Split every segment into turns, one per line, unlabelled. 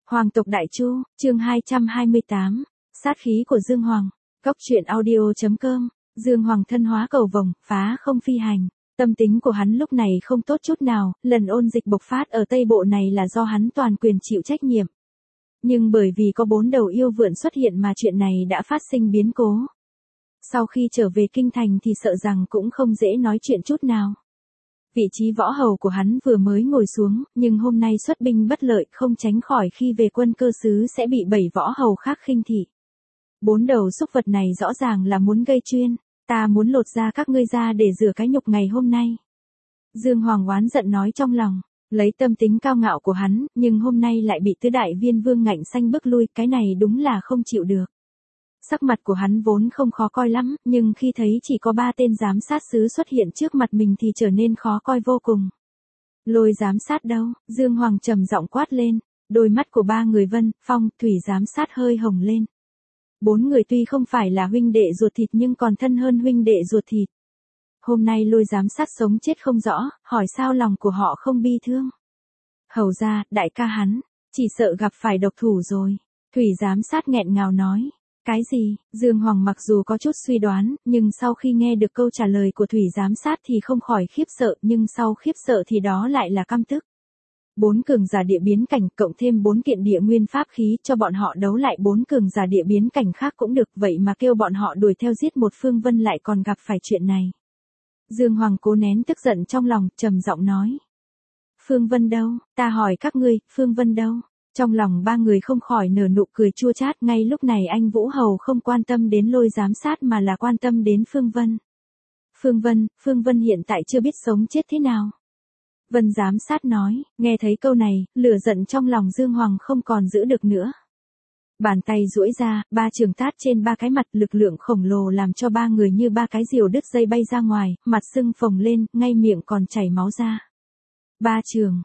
Hoàng tộc Đại Chu, chương 228, sát khí của Dương Hoàng. Cốc truyện audio.com, Dương Hoàng thân hóa cầu vồng, phá không phi hành. Tâm tính của hắn lúc này không tốt chút nào, lần ôn dịch bộc phát ở Tây Bộ này là do hắn toàn quyền chịu trách nhiệm. Nhưng bởi vì có 4 đầu yêu vượn xuất hiện mà chuyện này đã phát sinh biến cố. Sau khi trở về kinh thành thì sợ rằng cũng không dễ nói chuyện chút nào. Vị trí võ hầu của hắn vừa mới ngồi xuống, nhưng hôm nay xuất binh bất lợi không tránh khỏi khi về quân cơ xứ sẽ bị 7 võ hầu khác khinh thị. 4 đầu súc vật này rõ ràng là muốn gây chuyên, ta muốn lột da các ngươi ra để rửa cái nhục ngày hôm nay. Dương Hoàng oán giận nói trong lòng, lấy tâm tính cao ngạo của hắn, nhưng hôm nay lại bị tứ đại viên vương ngạnh xanh bước lui, cái này đúng là không chịu được. Sắc mặt của hắn vốn không khó coi lắm, nhưng khi thấy chỉ có 3 tên giám sát sứ xuất hiện trước mặt mình thì trở nên khó coi vô cùng. Lôi giám sát đâu? Dương Hoàng trầm giọng quát lên, đôi mắt của 3 người Vân, Phong, Thủy giám sát hơi hồng lên. 4 người tuy không phải là huynh đệ ruột thịt nhưng còn thân hơn huynh đệ ruột thịt. Hôm nay Lôi giám sát sống chết không rõ, hỏi sao lòng của họ không bi thương. Hầu ra, đại ca hắn, chỉ sợ gặp phải độc thủ rồi. Thủy giám sát nghẹn ngào nói. Cái gì? Dương Hoàng mặc dù có chút suy đoán, nhưng sau khi nghe được câu trả lời của Thủy giám sát thì không khỏi khiếp sợ, nhưng sau khiếp sợ thì đó lại là căm tức. 4 cường giả địa biến cảnh cộng thêm 4 kiện địa nguyên pháp khí cho bọn họ đấu lại 4 cường giả địa biến cảnh khác cũng được, vậy mà kêu bọn họ đuổi theo giết một Phương Vân lại còn gặp phải chuyện này. Dương Hoàng cố nén tức giận trong lòng, trầm giọng nói. Phương Vân đâu? Ta hỏi các ngươi, Phương Vân đâu? Trong lòng 3 người không khỏi nở nụ cười chua chát, ngay lúc này anh Vũ Hầu không quan tâm đến Lôi giám sát mà là quan tâm đến Phương Vân. Phương Vân hiện tại chưa biết sống chết thế nào. Vân giám sát nói, nghe thấy câu này, lửa giận trong lòng Dương Hoàng không còn giữ được nữa. Bàn tay duỗi ra, 3 trường tát trên 3 cái mặt, lực lượng khổng lồ làm cho 3 người như 3 cái diều đứt dây bay ra ngoài, mặt sưng phồng lên, ngay miệng còn chảy máu ra. 3 trường,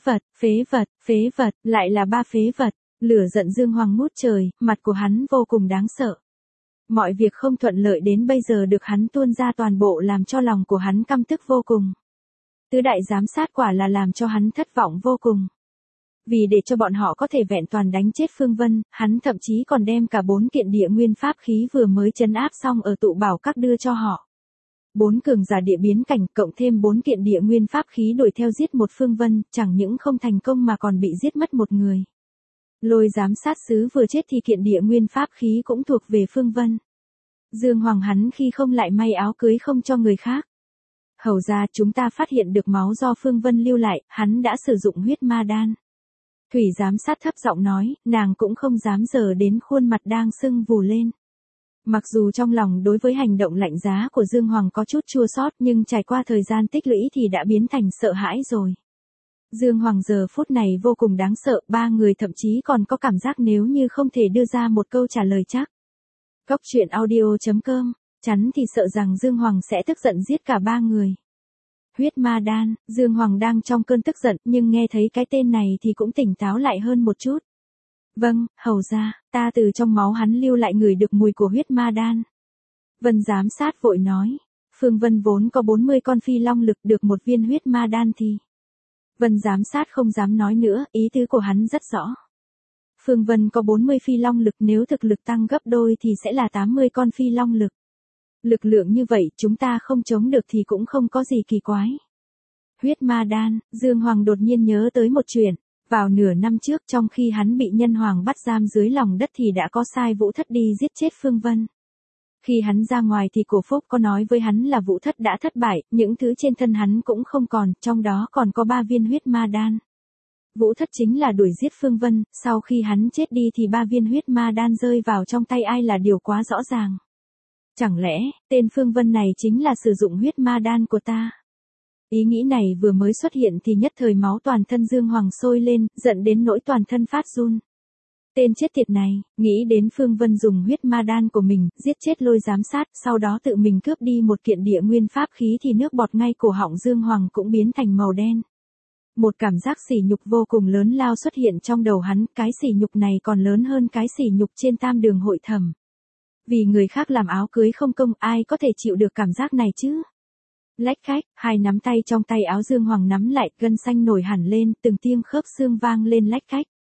phế vật, lại là 3 phế vật, lửa giận Dương Hoàng ngút trời, mặt của hắn vô cùng đáng sợ. Mọi việc không thuận lợi đến bây giờ được hắn tuôn ra toàn bộ làm cho lòng của hắn căm tức vô cùng. Tứ đại giám sát quả là làm cho hắn thất vọng vô cùng. Vì để cho bọn họ có thể vẹn toàn đánh chết Phương Vân, hắn thậm chí còn đem cả 4 kiện địa nguyên pháp khí vừa mới trấn áp xong ở tụ bảo các đưa cho họ. 4 cường giả địa biến cảnh cộng thêm 4 kiện địa nguyên pháp khí đuổi theo giết một Phương Vân, chẳng những không thành công mà còn bị giết mất một người. Lôi giám sát sứ vừa chết thì kiện địa nguyên pháp khí cũng thuộc về Phương Vân. Dương Hoàng hắn khi không lại may áo cưới không cho người khác. Hầu ra chúng ta phát hiện được máu do Phương Vân lưu lại, hắn đã sử dụng huyết ma đan. Thủy giám sát thấp giọng nói, nàng cũng không dám dờ đến khuôn mặt đang sưng vù lên. Mặc dù trong lòng đối với hành động lạnh giá của Dương Hoàng có chút chua xót nhưng trải qua thời gian tích lũy thì đã biến thành sợ hãi rồi. Dương Hoàng giờ phút này vô cùng đáng sợ, 3 người thậm chí còn có cảm giác nếu như không thể đưa ra một câu trả lời chắc. Cốc truyện audio.com, chắn thì sợ rằng Dương Hoàng sẽ tức giận giết cả 3 người. Huyết ma đan, Dương Hoàng đang trong cơn tức giận nhưng nghe thấy cái tên này thì cũng tỉnh táo lại hơn một chút. Vâng, hầu ra, ta từ trong máu hắn lưu lại ngửi được mùi của huyết ma đan. Vân giám sát vội nói, Phương Vân vốn có 40 con phi long lực được một viên huyết ma đan thì. Vân giám sát không dám nói nữa, ý tứ của hắn rất rõ. Phương Vân có 40 phi long lực, nếu thực lực tăng gấp đôi thì sẽ là 80 con phi long lực. Lực lượng như vậy chúng ta không chống được thì cũng không có gì kỳ quái. Huyết ma đan, Dương Hoàng đột nhiên nhớ tới một chuyện. Vào nửa năm trước trong khi hắn bị nhân hoàng bắt giam dưới lòng đất thì đã có sai Vũ Thất đi giết chết Phương Vân. Khi hắn ra ngoài thì Cổ Phúc có nói với hắn là Vũ Thất đã thất bại, những thứ trên thân hắn cũng không còn, trong đó còn có 3 viên huyết ma đan. Vũ Thất chính là đuổi giết Phương Vân, sau khi hắn chết đi thì 3 viên huyết ma đan rơi vào trong tay ai là điều quá rõ ràng. Chẳng lẽ, tên Phương Vân này chính là sử dụng huyết ma đan của ta? Ý nghĩ này vừa mới xuất hiện thì nhất thời máu toàn thân Dương Hoàng sôi lên, giận đến nỗi toàn thân phát run. Tên chết tiệt này, nghĩ đến Phương Vân dùng huyết ma đan của mình, giết chết Lôi giám sát, sau đó tự mình cướp đi một kiện địa nguyên pháp khí thì nước bọt ngay cổ họng Dương Hoàng cũng biến thành màu đen. Một cảm giác sỉ nhục vô cùng lớn lao xuất hiện trong đầu hắn, cái sỉ nhục này còn lớn hơn cái sỉ nhục trên tam đường hội thẩm. Vì người khác làm áo cưới không công, ai có thể chịu được cảm giác này chứ? Lách cách, 2 nắm tay trong tay áo Dương Hoàng nắm lại, gân xanh nổi hẳn lên, từng tiếng khớp xương vang lên lách cách.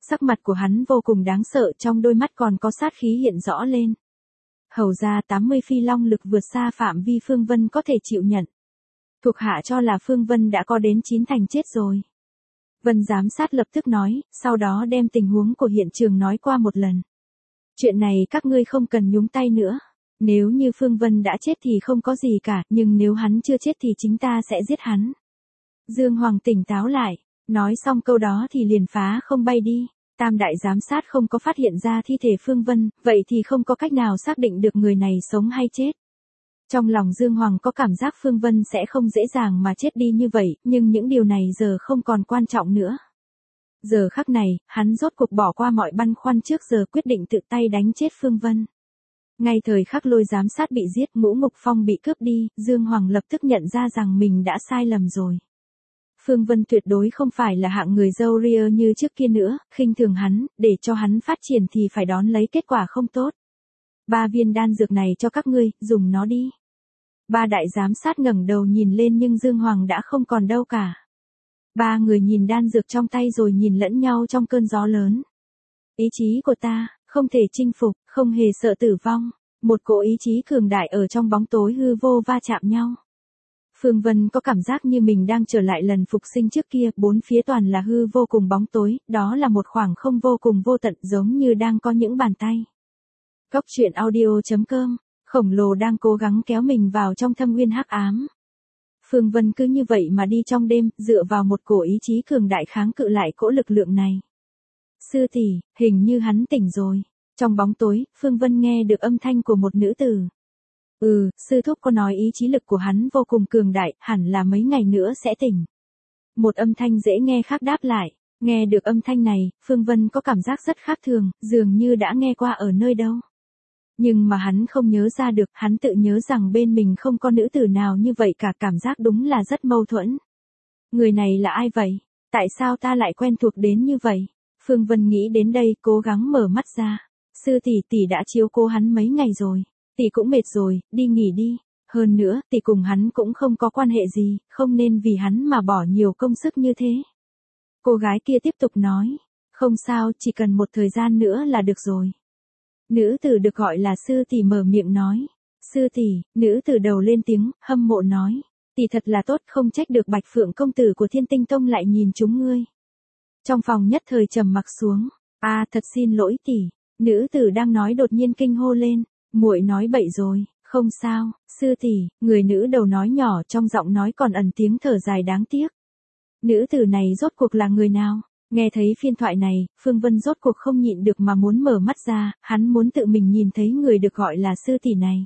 Sắc mặt của hắn vô cùng đáng sợ, trong đôi mắt còn có sát khí hiện rõ lên. Hầu ra 80 phi long lực vượt xa phạm vi Phương Vân có thể chịu nhận. Thuộc hạ cho là Phương Vân đã có đến 9 thành chết rồi. Vân giám sát lập tức nói, sau đó đem tình huống của hiện trường nói qua một lần. Chuyện này các ngươi không cần nhúng tay nữa. Nếu như Phương Vân đã chết thì không có gì cả, nhưng nếu hắn chưa chết thì chính ta sẽ giết hắn. Dương Hoàng tỉnh táo lại, nói xong câu đó thì liền phá không bay đi. Tam đại giám sát không có phát hiện ra thi thể Phương Vân, vậy thì không có cách nào xác định được người này sống hay chết. Trong lòng Dương Hoàng có cảm giác Phương Vân sẽ không dễ dàng mà chết đi như vậy, nhưng những điều này giờ không còn quan trọng nữa. Giờ khắc này, hắn rốt cuộc bỏ qua mọi băn khoăn trước giờ quyết định tự tay đánh chết Phương Vân. Ngay thời khắc Lôi giám sát bị giết, Ngũ Ngục Phong bị cướp đi, Dương Hoàng lập tức nhận ra rằng mình đã sai lầm rồi. Phương Vân tuyệt đối không phải là hạng người dâu ria như trước kia nữa, khinh thường hắn, để cho hắn phát triển thì phải đón lấy kết quả không tốt. 3 viên đan dược này cho các ngươi, dùng nó đi. 3 đại giám sát ngẩng đầu nhìn lên nhưng Dương Hoàng đã không còn đâu cả. 3 người nhìn đan dược trong tay rồi nhìn lẫn nhau trong cơn gió lớn. Ý chí của ta, không thể chinh phục, không hề sợ tử vong. Một cỗ ý chí cường đại ở trong bóng tối hư vô va chạm nhau. Phương Vân có cảm giác như mình đang trở lại lần phục sinh trước kia, bốn phía toàn là hư vô cùng bóng tối, đó là một khoảng không vô cùng vô tận giống như đang có những bàn tay. Góc truyện audio.com, khổng lồ đang cố gắng kéo mình vào trong thâm nguyên hắc ám. Phương Vân cứ như vậy mà đi trong đêm, dựa vào một cổ ý chí cường đại kháng cự lại cỗ lực lượng này. Sư tỷ, hình như hắn tỉnh rồi. Trong bóng tối, Phương Vân nghe được âm thanh của một nữ tử. Sư thúc có nói ý chí lực của hắn vô cùng cường đại, hẳn là mấy ngày nữa sẽ tỉnh. Một âm thanh dễ nghe khác đáp lại. Nghe được âm thanh này, Phương Vân có cảm giác rất khác thường, dường như đã nghe qua ở nơi đâu. Nhưng mà hắn không nhớ ra được, hắn tự nhớ rằng bên mình không có nữ tử nào như vậy cả, cảm giác đúng là rất mâu thuẫn. Người này là ai vậy? Tại sao ta lại quen thuộc đến như vậy? Phương Vân nghĩ đến đây, cố gắng mở mắt ra. Sư tỷ đã chiếu cố hắn mấy ngày rồi. Tỷ cũng mệt rồi, đi nghỉ đi. Hơn nữa, tỷ cùng hắn cũng không có quan hệ gì, không nên vì hắn mà bỏ nhiều công sức như thế. Cô gái kia tiếp tục nói. Không sao, chỉ cần một thời gian nữa là được rồi. Nữ tử được gọi là sư tỷ mở miệng nói. Sư tỷ, nữ tử đầu lên tiếng, hâm mộ nói. Tỷ thật là tốt, không trách được Bạch Phượng công tử của Thiên Tinh Tông lại nhìn chúng ngươi. Trong phòng nhất thời trầm mặc xuống. Thật xin lỗi tỷ. Nữ tử đang nói đột nhiên kinh hô lên. Muội nói bậy rồi, không sao, sư tỷ, người nữ đầu nói nhỏ trong giọng nói còn ẩn tiếng thở dài đáng tiếc. Nữ tử này rốt cuộc là người nào? Nghe thấy phiên thoại này, Phương Vân rốt cuộc không nhịn được mà muốn mở mắt ra, hắn muốn tự mình nhìn thấy người được gọi là sư tỷ này.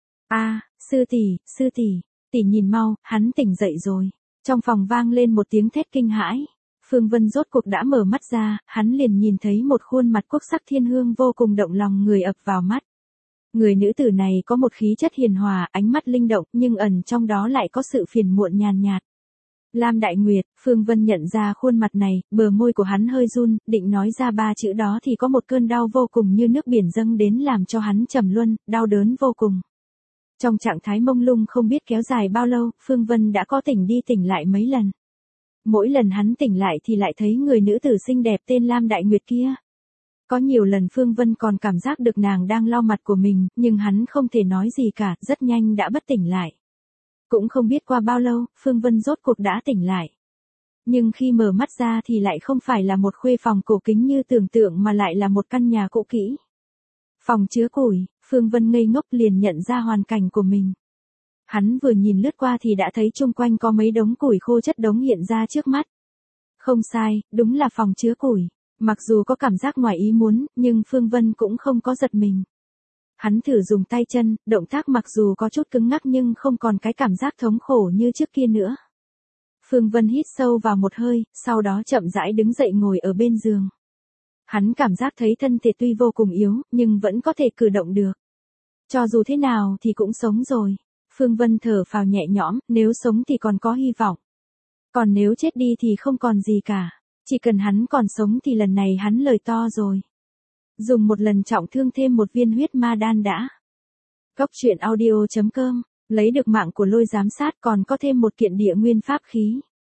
Sư tỷ, tỷ nhìn mau, hắn tỉnh dậy rồi. Trong phòng vang lên một tiếng thét kinh hãi. Phương Vân rốt cuộc đã mở mắt ra, hắn liền nhìn thấy một khuôn mặt quốc sắc thiên hương vô cùng động lòng người ập vào mắt. Người nữ tử này có một khí chất hiền hòa, ánh mắt linh động, nhưng ẩn trong đó lại có sự phiền muộn nhàn nhạt. Lam Đại Nguyệt, Phương Vân nhận ra khuôn mặt này, bờ môi của hắn hơi run, định nói ra 3 chữ đó thì có một cơn đau vô cùng như nước biển dâng đến làm cho hắn trầm luân, đau đớn vô cùng. Trong trạng thái mông lung không biết kéo dài bao lâu, Phương Vân đã có tỉnh đi tỉnh lại mấy lần. Mỗi lần hắn tỉnh lại thì lại thấy người nữ tử xinh đẹp tên Lam Đại Nguyệt kia. Có nhiều lần Phương Vân còn cảm giác được nàng đang lau mặt của mình, nhưng hắn không thể nói gì cả, rất nhanh đã bất tỉnh lại. Cũng không biết qua bao lâu, Phương Vân rốt cuộc đã tỉnh lại. Nhưng khi mở mắt ra thì lại không phải là một khuê phòng cổ kính như tưởng tượng mà lại là một căn nhà cũ kỹ. Phòng chứa củi, Phương Vân ngây ngốc liền nhận ra hoàn cảnh của mình. Hắn vừa nhìn lướt qua thì đã thấy chung quanh có mấy đống củi khô chất đống hiện ra trước mắt. Không sai, đúng là phòng chứa củi. Mặc dù có cảm giác ngoài ý muốn, nhưng Phương Vân cũng không có giật mình. Hắn thử dùng tay chân, động tác mặc dù có chút cứng ngắc nhưng không còn cái cảm giác thống khổ như trước kia nữa. Phương Vân hít sâu vào một hơi, sau đó chậm rãi đứng dậy ngồi ở bên giường. Hắn cảm giác thấy thân thể tuy vô cùng yếu, nhưng vẫn có thể cử động được. Cho dù thế nào thì cũng sống rồi. Phương Vân thở phào nhẹ nhõm, nếu sống thì còn có hy vọng. Còn nếu chết đi thì không còn gì cả. Chỉ cần hắn còn sống thì lần này hắn lời to rồi. Dùng một lần trọng thương thêm một viên huyết ma đan đã. Góc truyện audio.com, lấy được mạng của Lôi giám sát còn có thêm một kiện địa nguyên pháp khí.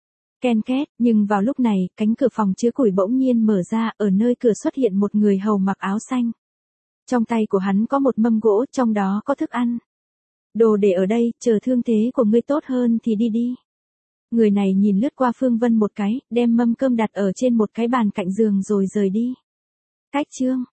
Ken két, nhưng vào lúc này, cánh cửa phòng chứa củi bỗng nhiên mở ra, ở nơi cửa xuất hiện một người hầu mặc áo xanh. Trong tay của hắn có một mâm gỗ, trong đó có thức ăn. Đồ để ở đây, chờ thương thế của ngươi tốt hơn thì đi đi. Người này nhìn lướt qua Phương Vân một cái, đem mâm cơm đặt ở trên một cái bàn cạnh giường rồi rời đi. Cách chương